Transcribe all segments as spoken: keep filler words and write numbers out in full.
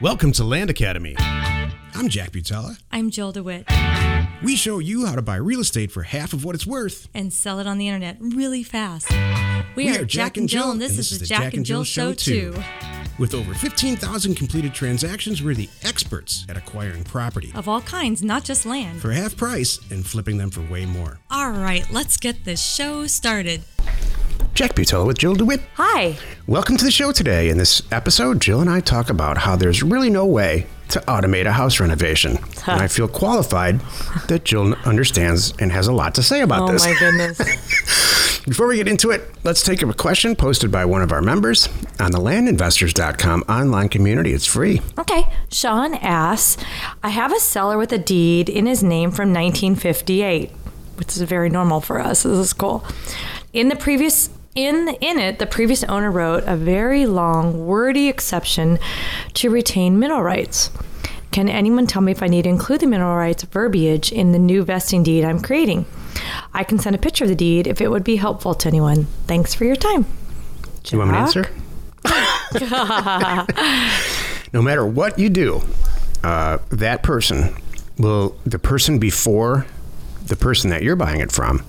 Welcome to Land Academy. I'm Jack Butala. I'm Jill DeWitt. We show you how to buy real estate for half of what it's worth. And sell it on the internet really fast. We, We are Jack and Jill, and this, is the Jack and Jill Show too. With over fifteen thousand completed transactions, we're the experts at acquiring property. Of all kinds, not just land. For half price and flipping them for way more. All right, let's get this show started. Jack Butala with Jill DeWitt. Hi. Welcome to the show today. In this episode, Jill and I talk about how there's really no way to automate a house renovation. Huh. And I feel qualified that Jill understands and has a lot to say about Oh this. my goodness. Before we get into it, let's take a question posted by one of our members on the land investors dot com online community. It's free. Okay. Sean asks, I have a seller with a deed in his name from nineteen fifty-eight, which is very normal for us. This is cool. In the previous in in it, the previous owner wrote a very long, wordy exception to retain mineral rights. Can anyone tell me if I need to include the mineral rights verbiage in the new vesting deed I'm creating? I can send a picture of the deed if it would be helpful to anyone. Thanks for your time. Do you want me to answer? No matter what you do, uh, that person will, the person before the person that you're buying it from,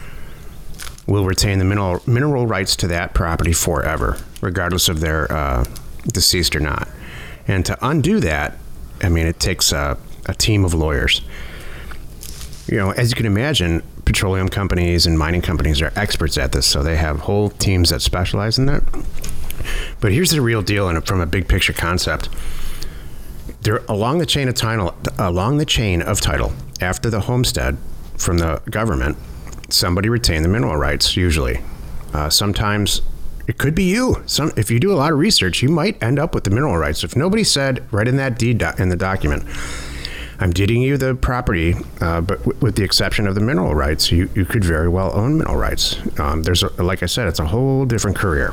will retain the mineral mineral rights to that property forever, regardless of their uh, deceased or not. And to undo that, I mean, it takes a, a team of lawyers. You know, as you can imagine, petroleum companies and mining companies are experts at this, so they have whole teams that specialize in that. But here's the real deal, and from a big picture concept, there along the chain of title, along the chain of title, after the homestead from the government, somebody retained the mineral rights. Usually, uh, sometimes it could be you. Some, if you do a lot of research, you might end up with the mineral rights. If nobody said right in that deed do- in the document, I'm deeding you the property, uh, but w- with the exception of the mineral rights, you, you could very well own mineral rights. Um, there's, a, like I said, it's a whole different career.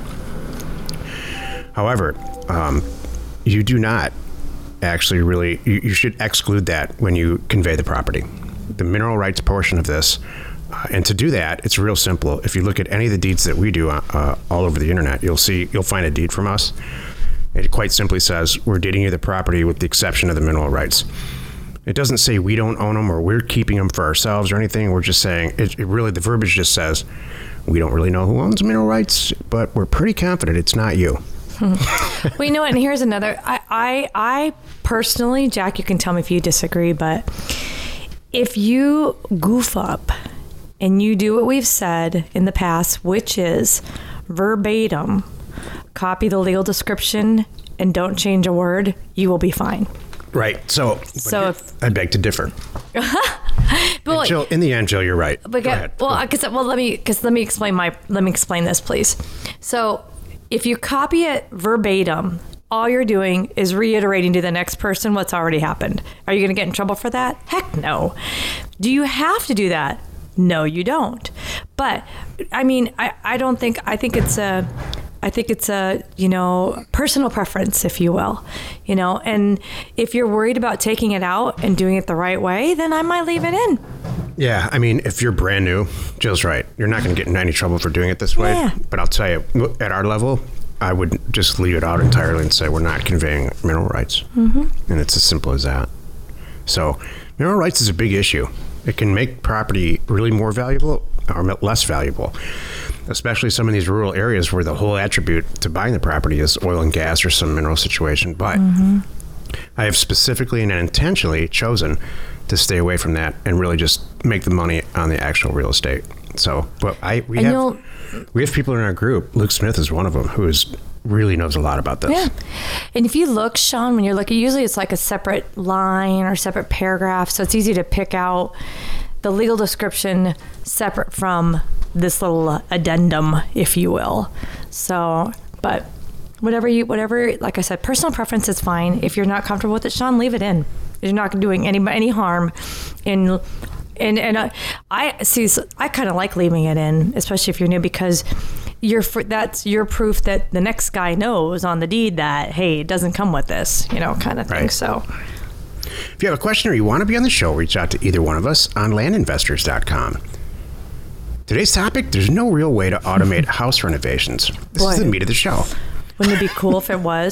However, um, you do not actually really, you, you should exclude that when you convey the property. The mineral rights portion of this, uh, and to do that, it's real simple. If you look at any of the deeds that we do uh, all over the internet, you'll see, you'll find a deed from us. It quite simply says, we're deeding you the property with the exception of the mineral rights. It doesn't say we don't own them or we're keeping them for ourselves or anything. We're just saying, it, it really, the verbiage just says, we don't really know who owns mineral rights, but we're pretty confident it's not you. Well, you know what? And here's another. I, I, I personally, Jack, you can tell me if you disagree, but if you goof up and you do what we've said in the past, which is verbatim, copy the legal description and don't change a word, you will be fine. Right. So, So here, if- I beg to differ. But And Jill, in the end, Jill, you're right. But Go get, ahead. well, Go ahead. because well, let me because let me explain my let me explain this, please. So, if you copy it verbatim, all you're doing is reiterating to the next person what's already happened. Are you going to get in trouble for that? Heck no. Do you have to do that? No, you don't. But I mean, I, I don't think I think it's a I think it's a, you know, personal preference, if you will, you know, and if you're worried about taking it out and doing it the right way, then I might leave it in. Yeah, I mean, if you're brand new, Jill's right. You're not going to get in any trouble for doing it this way. Yeah. But I'll tell you, at our level, I would just leave it out entirely and say we're not conveying mineral rights. Mm-hmm. And it's as simple as that. So mineral rights is a big issue. It can make property really more valuable or less valuable, especially some of these rural areas where the whole attribute to buying the property is oil and gas or some mineral situation. But mm-hmm. I have specifically and intentionally chosen to stay away from that and really just make the money on the actual real estate. So, but I we And have you'll- we have people in our group. Luke Smith is one of them who is really knows a lot about this. Yeah. And if you look, Sean, when you're looking, usually it's like a separate line or separate paragraph. So it's easy to pick out the legal description separate from this little addendum, if you will. So, but whatever you, whatever, like I said, personal preference is fine. If you're not comfortable with it, Sean, leave it in. You're not doing any, any harm in, and, and I, I see, so I kind of like leaving it in, especially if you're new, because you're, that's your proof that the next guy knows on the deed that, hey, it doesn't come with this, you know, kind of thing. Right. So If you have a question or you want to be on the show, reach out to either one of us on land investors dot com. Today's topic, there's no real way to automate house renovations. This Boy. is the meat of the show. Wouldn't it be cool if it was?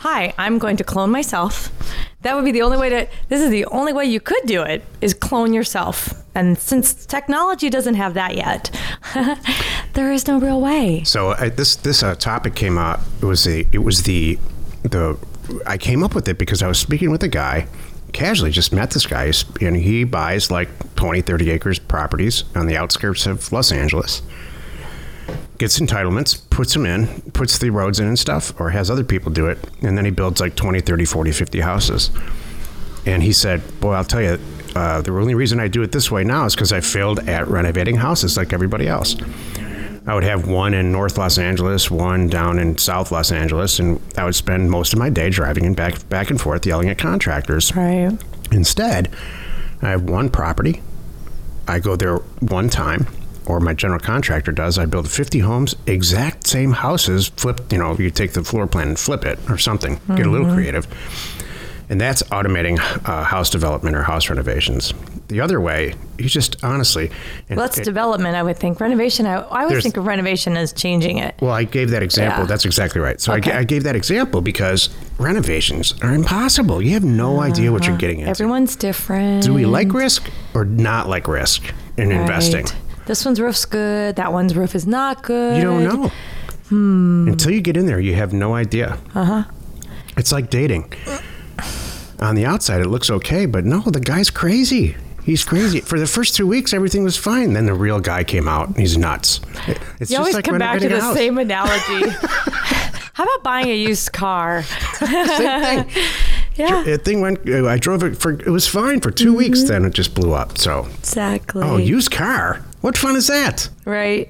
hi, I'm going to clone myself. That would be the only way to, this is the only way you could do it, is clone yourself. And since technology doesn't have that yet, there is no real way. So uh, this this uh, topic came up. It was the it was the the I came up with it because I was speaking with a guy, casually just met this guy, and he buys like twenty, thirty acres properties on the outskirts of Los Angeles. Gets entitlements, puts them in, puts the roads in and stuff, or has other people do it, and then he builds like twenty, thirty, forty, fifty houses. And he said, boy, I'll tell you, uh, the only reason I do it this way now is because I failed at renovating houses like everybody else. I would have one in North Los Angeles, one down in South Los Angeles, and I would spend most of my day driving in back, back and forth yelling at contractors. Right. Instead, I have one property. I go there one time, or my general contractor does. I build fifty homes, exact same houses, flip, you know, you take the floor plan and flip it or something, mm-hmm. get a little creative. And that's automating uh, house development or house renovations. The other way, you just honestly... And, well, that's it, development, I would think. Renovation, I, I would think of renovation as changing it. Well, I gave that example. Yeah. That's exactly right. So okay. I, I gave that example because renovations are impossible. You have no uh, idea what you're getting into. Everyone's different. Do we like risk or not like risk in right. investing? This one's roof's good. That one's roof is not good. You don't know. Hmm. Until you get in there, you have no idea. Uh-huh. It's like dating. On the outside, it looks okay, but no, the guy's crazy. He's crazy. For the first two weeks, everything was fine. Then the real guy came out, and he's nuts. It's you just always like come back to the house. same analogy. How about buying a used car? Same thing. Yeah. The thing went, I drove it for, it was fine for two mm-hmm. weeks, then it just blew up. So exactly. Oh, used car? What fun is that? Right.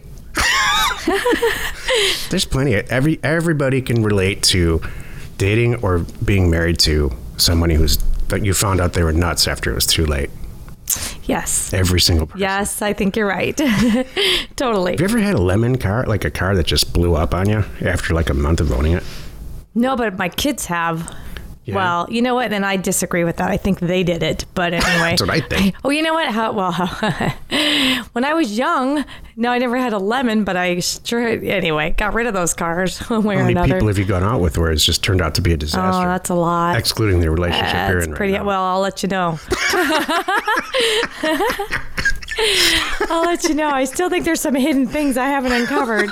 There's plenty of, every, everybody can relate to dating or being married to somebody who's, that you found out they were nuts after it was too late. Yes. Every single person. Yes, I think you're right. Totally. Have you ever had a lemon car, like a car that just blew up on you after like a month of owning it? No, but my kids have. Yeah. Well, you know what? And I disagree with that. I think they did it. But anyway. That's what I think. Oh, you know what? How, well, when I was young, no, I never had a lemon, but I sure, anyway, got rid of those cars one way How or many another. people have you gone out with where it's just turned out to be a disaster? Oh, that's a lot. Excluding the relationship That's you're in pretty, right now. Well, I'll let you know. I'll let you know. I still think there's some hidden things I haven't uncovered.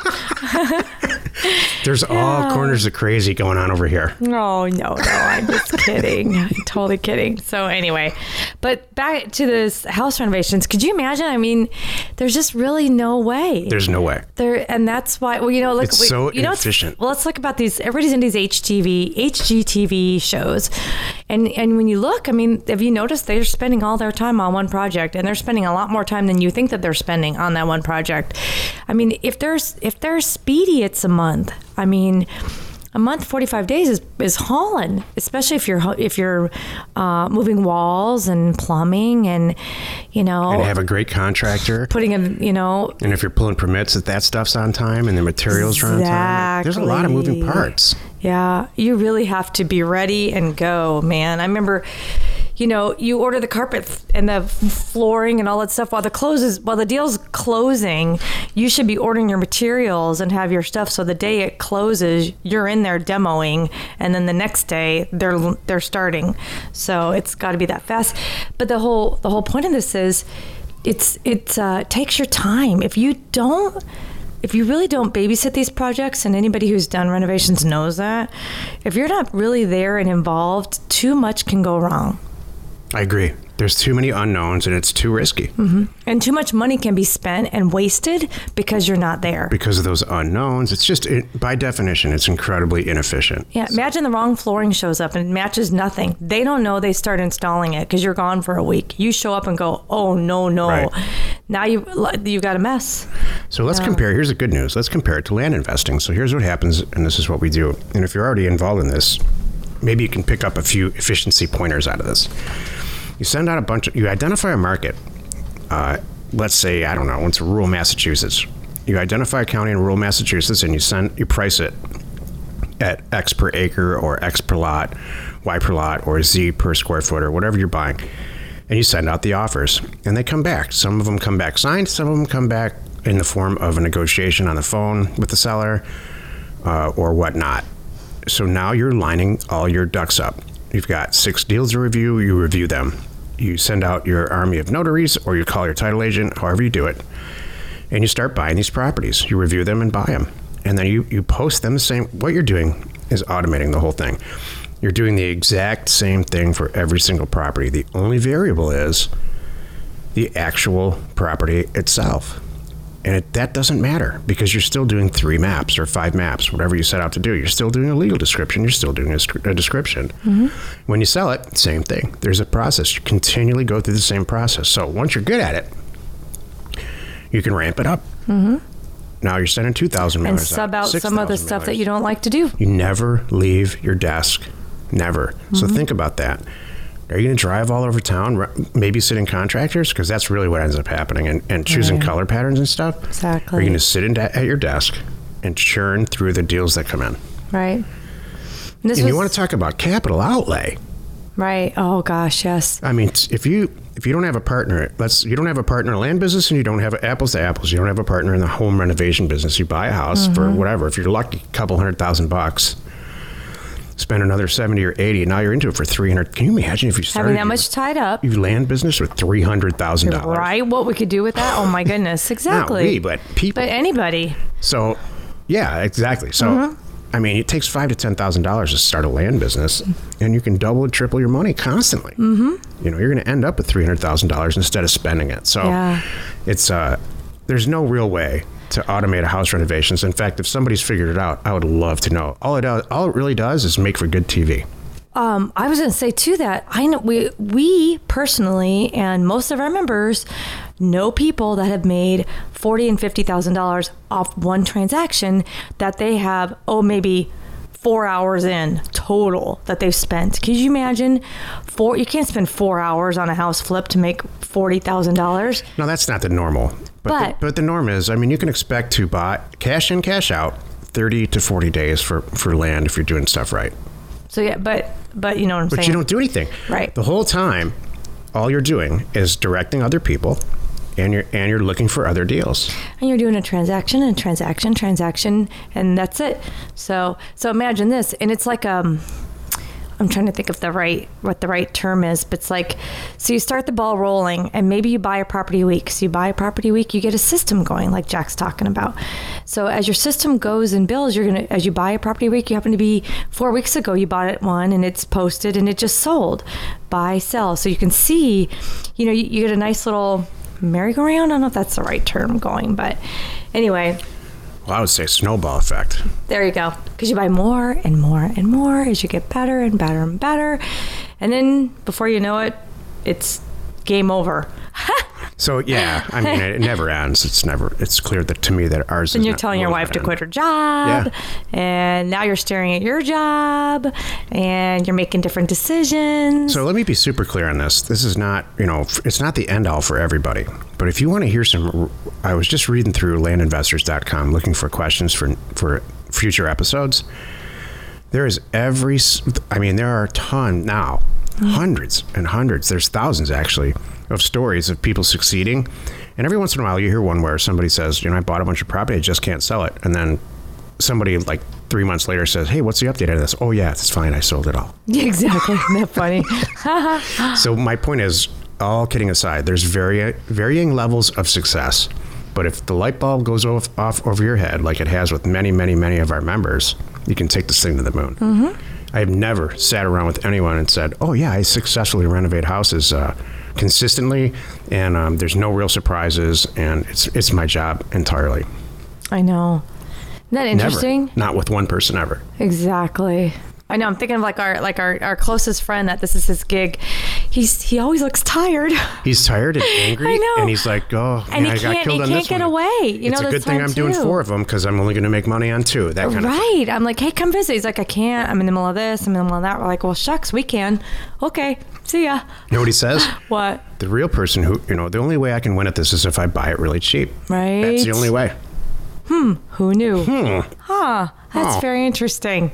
There's all Yeah. corners of crazy going on over here. Oh, no, no, I'm just kidding. I'm totally kidding. So anyway, but back to this house renovations. Could you imagine? I mean, there's just really no way. There's no way. There, and that's why, well, you know, look, It's we, so you know, inefficient. Well, let's look about these, everybody's in these H T V, H G T V shows. And, and when you look, I mean, have you noticed they're spending all their time on one project, and they're spending a lot more time than you think that they're spending on that one project. I mean, if there's, if they're speedy, it's a month. I mean, a month, forty-five days is, is hauling, especially if you're if you're uh, moving walls and plumbing and, you know. And have a great contractor. Putting in, you know. And if you're pulling permits, that that stuff's on time and the materials exactly. are on time. There's a lot of moving parts. Yeah, you really have to be ready and go, man. I remember, you know, you order the carpet and the flooring and all that stuff while the closes, while the deal's closing. You should be ordering your materials and have your stuff so the day it closes, you're in there demoing, and then the next day they're they're starting. So it's got to be that fast. But the whole the whole point of this is, it's it uh, takes your time. If you don't. If you really don't babysit these projects, and anybody who's done renovations knows that, if you're not really there and involved, too much can go wrong. I agree. There's too many unknowns and it's too risky. Mm-hmm. And too much money can be spent and wasted because you're not there. Because of those unknowns. It's just, it, by definition, it's incredibly inefficient. Yeah, imagine the wrong flooring shows up and matches nothing. They don't know they start installing it because you're gone for a week. You show up and go, oh, no, no. Right. Now you you got a mess. So let's Yeah. compare. Here's the good news. Let's compare it to land investing. So here's what happens, and this is what we do. And if you're already involved in this, maybe you can pick up a few efficiency pointers out of this. You send out a bunch of, you identify a market. Uh, let's say, I don't know, it's rural Massachusetts. You identify a county in rural Massachusetts and you send, you price it at X per acre or X per lot, Y per lot, or Z per square foot, or whatever you're buying. And you send out the offers and they come back. Some of them come back signed. Some of them come back in the form of a negotiation on the phone with the seller uh, or whatnot. so now you're lining all your ducks up. You've got six deals to review. You review them. You send out your army of notaries, or you call your title agent, however you do it, and you start buying these properties. You review them and buy them. And then you, you post them the same. What you're doing is automating the whole thing. You're doing the exact same thing for every single property. The only variable is the actual property itself. And it, that doesn't matter because you're still doing three maps or five maps, whatever you set out to do. You're still doing a legal description. You're still doing a, a description. Mm-hmm. When you sell it, same thing. There's a process. You continually go through the same process. So once you're good at it, you can ramp it up. Mm-hmm. Now you're sending two thousand mailers and sub out, out some of the stuff mailers. That you don't like to do. You never leave your desk. Never. Mm-hmm. So think about that. Are you going to drive all over town, babysitting contractors? Because that's really what ends up happening, and, and choosing right. color patterns and stuff. Exactly. Are you going to sit in de- at your desk and churn through the deals that come in? Right. And, this and was, you want to talk about capital outlay. Right. Oh, gosh, yes. I mean, if you if you don't have a partner, let's you don't have a partner in the land business, and you don't have apples to apples. You don't have a partner in the home renovation business. You buy a house mm-hmm. for whatever. If you're lucky, a couple hundred thousand bucks. Spend another seventy or eighty, and now you're into it for three hundred. Can you imagine if you started having that much tied up? You land business with three hundred thousand dollars. Right? What we could do with that? Oh my goodness! Exactly. Not we, but people. But anybody. So, yeah, exactly. So, mm-hmm. I mean, it takes five to ten thousand dollars to start a land business, and you can double and triple your money constantly. Mm-hmm. You know, you're going to end up with three hundred thousand dollars instead of spending it. So, yeah. it's uh, there's no real way to automate a house renovations. In fact, if somebody's figured it out, I would love to know. All it does, all it really does is make for good T V. Um, I was going to say too that I know we we personally and most of our members know people that have made forty and fifty thousand dollars off one transaction that they have oh maybe four hours in total that they've spent. Can you imagine four? You can't spend four hours on a house flip to make forty thousand dollars. No, that's not the normal. But but the, but the norm is, I mean, you can expect to buy cash in, cash out, thirty to forty days for, for land if you're doing stuff right. So yeah, but but you know what I'm but saying. But you don't do anything. Right. The whole time, all you're doing is directing other people, and you're and you're looking for other deals. And you're doing a transaction and transaction, transaction, and that's it. So so imagine this, and it's like um. I'm trying to think of the right what the right term is, but it's like, so you start the ball rolling, and maybe you buy a property a week. So you buy a property a week, you get a system going, like Jack's talking about. So as your system goes and builds, you're gonna as you buy a property a week, you happen to be four weeks ago you bought it one, and it's posted and it just sold. Buy, sell. So you can see, you know, you, you get a nice little merry-go-round. I don't know if that's the right term going, but anyway. Well, I would say snowball effect. There you go. Because you buy more and more and more as you get better and better and better. And then before you know it, it's game over. So, yeah, I mean, it never ends. It's never, it's clear that to me that ours and is you're not, telling your wife to end. quit her job. Yeah. And now you're staring at your job and you're making different decisions. So let me be super clear on this. This is not, you know, it's not the end all for everybody. But if you want to hear some, I was just reading through land investors dot com looking for questions for for future episodes. There is every, I mean, there are a ton now, mm-hmm. hundreds and hundreds. There's thousands actually of stories of people succeeding. And every once in a while you hear one where somebody says, you know, I bought a bunch of property, I just can't sell it. And then somebody like three months later says, hey, what's the update on this? Oh yeah, it's fine. I sold it all. Yeah, exactly. Isn't that funny? So my point is, all kidding aside, there's vari- varying levels of success. But if the light bulb goes off, off over your head, like it has with many, many, many of our members, you can take this thing to the moon. Mm-hmm. I have never sat around with anyone and said, oh yeah, I successfully renovate houses uh, consistently, and um, there's no real surprises, and it's it's my job entirely. I know. Isn't that interesting? Never. Not with one person ever. Exactly. I know. I'm thinking of like our like our, our closest friend that this is his gig. He's he always looks tired. He's tired and angry. I know. And he's like, oh, and man, he I got can't, killed he on can't this get one. away. You it's know, a good thing I'm too. doing four of them because I'm only going to make money on two. That kind right. of Right. I'm like, hey, come visit. He's like, I can't. I'm in the middle of this. I'm in the middle of that. We're like, well, shucks, we can. Okay. See ya. You know what he says? What? The real person who, you know, the only way I can win at this is if I buy it really cheap. Right. That's the only way. Hmm. Who knew? Hmm. Huh. That's oh. very interesting.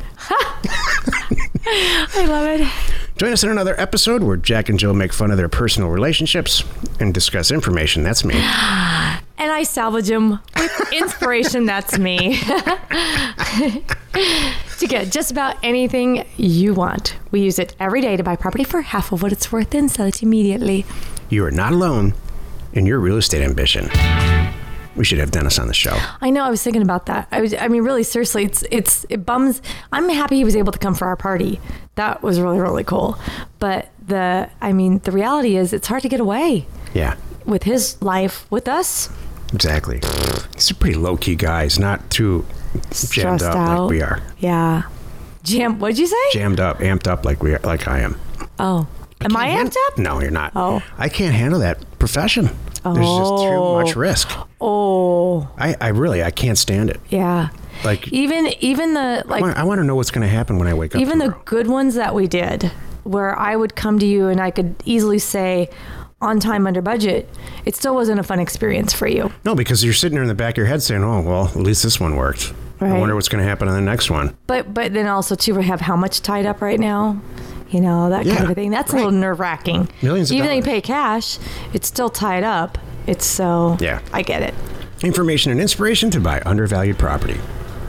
I love it. Join us in another episode where Jack and Jill make fun of their personal relationships and discuss information. That's me. And I salvage them with inspiration. That's me. to get just about anything you want. We use it every day to buy property for half of what it's worth and sell it immediately. You are not alone in your real estate ambition. We should have Dennis on the show. I know. I was thinking about that. I was. I mean, really, seriously, it's it's it bums. I'm happy he was able to come for our party. That was really really cool. But the, I mean, the reality is, it's hard to get away. Yeah. With his life, with us. Exactly. He's a pretty low key guy. He's not too jammed up out. like we are. Yeah. Jam. What'd you say? Jammed up, amped up like we are, like I am. Oh. Am I amped up? No, you're not. Oh. I can't handle that profession. Oh. There's just too much risk. Oh. I, I really, I can't stand it. Yeah. Like even even the like. I want, I want to know what's going to happen when I wake up. Even tomorrow. the good ones that we did, where I would come to you and I could easily say, on time, under budget, it still wasn't a fun experience for you. No, because you're sitting there in the back of your head saying, "Oh, well, at least this one worked. Right. I wonder what's going to happen on the next one." But but then also too, we have how much tied up right now. You know, that Yeah, kind of a thing. That's right. a little nerve wracking. Millions of Even though you dollars. pay cash, it's still tied up. It's so, Yeah. I get it. Information and inspiration to buy undervalued property.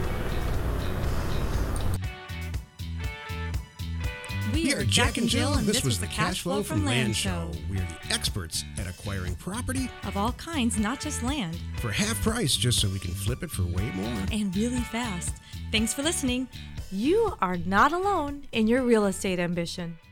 We are Jack and Jill, and this was the Cash Flow from Land Show. We're the experts at acquiring property Of all kinds, not just land, for half price just so we can flip it for way more. and really fast. Thanks for listening. You are not alone in your real estate ambition.